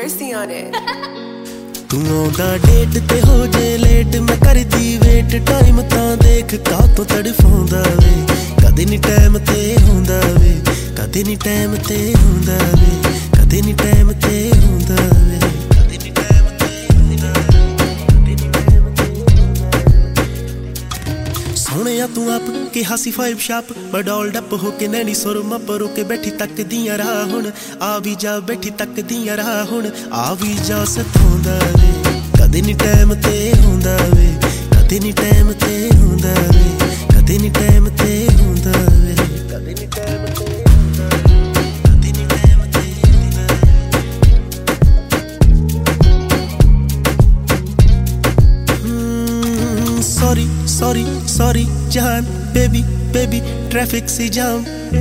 mercy on it. तू आउंदा date ते हो जे लेट मैं करदी वेट टाइम तां देख कातों तड़फाउंदा वे कदे नी टाइम ते हुंदा वे कदे नी टाइम ते हुंदा वे कदे नी टाइम ते हुंदा वे कदे नी टाइम ते हुंदा वे सोहणिया तू आप के हासी फाइव शाप बडौल डप हो के नैनी सुरमा परो के बैठी तक दियां राह हुण आ भी जा बैठी तक दियां राह हुण आ भी जा सताउंदा वे कदे नी टाइम ते हुंदा वे कदे नी टाइम ते हुंदा वे कदे नी टाइम ते हुंदा वे कदे नी टाइम ते कदे नी टाइम ते सॉरी सॉरी सॉरी जान बेबी बेबी ट्रैफिक सी जाम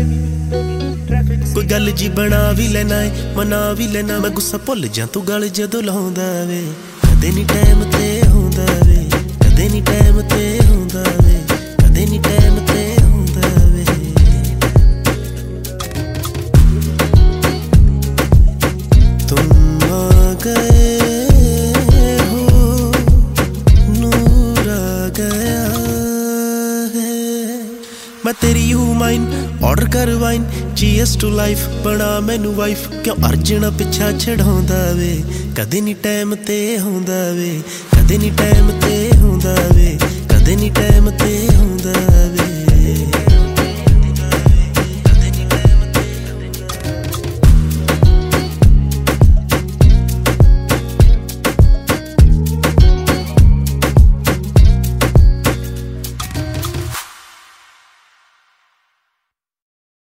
कोई गल जी बना भी लेना है मना भी लेना मैं गुस्सा भुल जा तू गल जदों लाउंदा वे कदे नी टाइम ते हुंदा वे कदे नी टाइम ते हुंदा वे कदे नी टाइम ते हुंदा वे तुम आ गए हो नूर आ गया है मैं तेरी हूँ माइन ऑर्डर कर वाइन चीयर्स टू लाइफ बना मैनू वाइफ क्यों अर्जन पिछा छड़ाउंदा वे कदे नी टाइम ते हुंदा वे कदे नी टाइम ते हुंदा वे